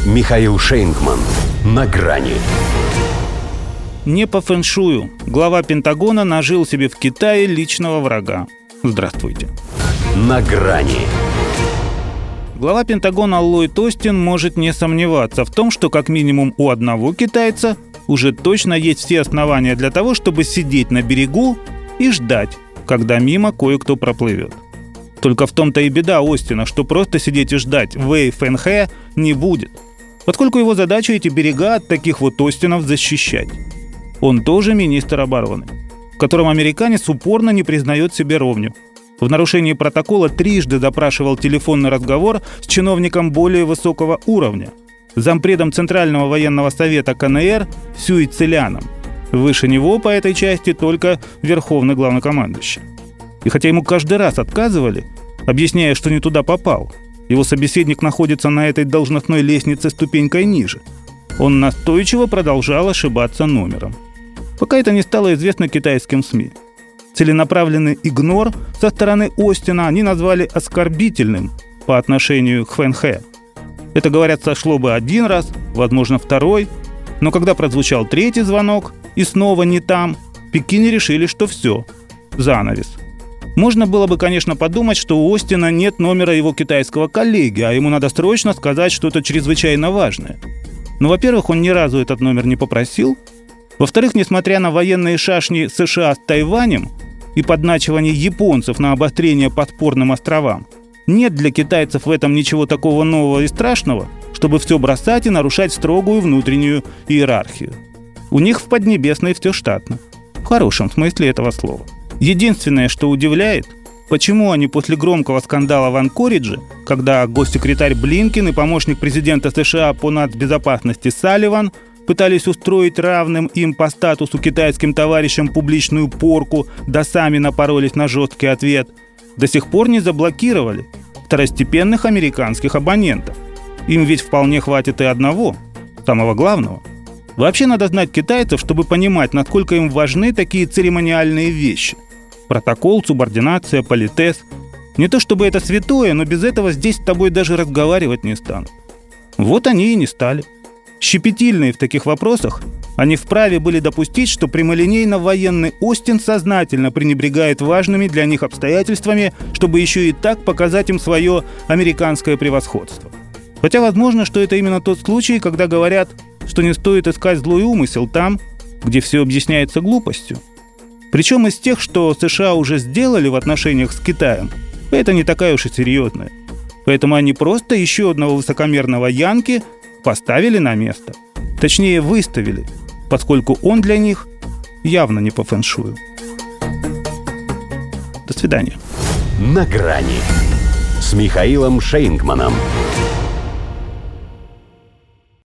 Михаил Шейнгман. На грани. Не по фэншую. Глава Пентагона нажил себе в Китае личного врага. Здравствуйте. На грани. Глава Пентагона Ллойд Остин может не сомневаться в том, что как минимум у одного китайца уже точно есть все основания для того, чтобы сидеть на берегу и ждать, когда мимо кое-кто проплывет. Только в том-то и беда Остина, что просто сидеть и ждать Вэй Фэнхэ не будет, поскольку его задача эти берега от таких вот Остинов защищать. Он тоже министр обороны, в котором американец упорно не признает себе ровню. В нарушении протокола трижды запрашивал телефонный разговор с чиновником более высокого уровня, зампредом Центрального военного совета КНР Сюй Цзеляном. Выше него по этой части только верховный главнокомандующий. И хотя ему каждый раз отказывали, объясняя, что не туда попал, его собеседник находится на этой должностной лестнице ступенькой ниже, он настойчиво продолжал ошибаться номером. Пока это не стало известно китайским СМИ. Целенаправленный игнор со стороны Остина они назвали оскорбительным по отношению к Фэнхэ. Это, говорят, сошло бы один раз, возможно, второй, но когда прозвучал третий звонок и снова не там, в Пекине решили, что все, занавес. Можно было бы, конечно, подумать, что у Остина нет номера его китайского коллеги, а ему надо срочно сказать что-то чрезвычайно важное. Но, во-первых, он ни разу этот номер не попросил. Во-вторых, несмотря на военные шашни США с Тайванем и подначивание японцев на обострение по спорным островам, нет для китайцев в этом ничего такого нового и страшного, чтобы все бросать и нарушать строгую внутреннюю иерархию. У них в Поднебесной все штатно. В хорошем смысле этого слова. Единственное, что удивляет, почему они после громкого скандала в Анкоридже, когда госсекретарь Блинкен и помощник президента США по нацбезопасности Салливан пытались устроить равным им по статусу китайским товарищам публичную порку, да сами напоролись на жесткий ответ, до сих пор не заблокировали второстепенных американских абонентов. Им ведь вполне хватит и одного, самого главного. Вообще надо знать китайцев, чтобы понимать, насколько им важны такие церемониальные вещи. Протокол, субординация, политез. Не то чтобы это святое, но без этого здесь с тобой даже разговаривать не станут. Вот они и не стали. Щепетильные в таких вопросах, они вправе были допустить, что прямолинейно военный Остин сознательно пренебрегает важными для них обстоятельствами, чтобы еще и так показать им свое американское превосходство. Хотя возможно, что это именно тот случай, когда говорят, что не стоит искать злой умысел там, где все объясняется глупостью. Причем из тех, что США уже сделали в отношениях с Китаем, это не такая уж и серьезная. Поэтому они просто еще одного высокомерного янки поставили на место. Точнее, выставили, поскольку он для них явно не по фэншую. До свидания. На грани с Михаилом Шейнгманом.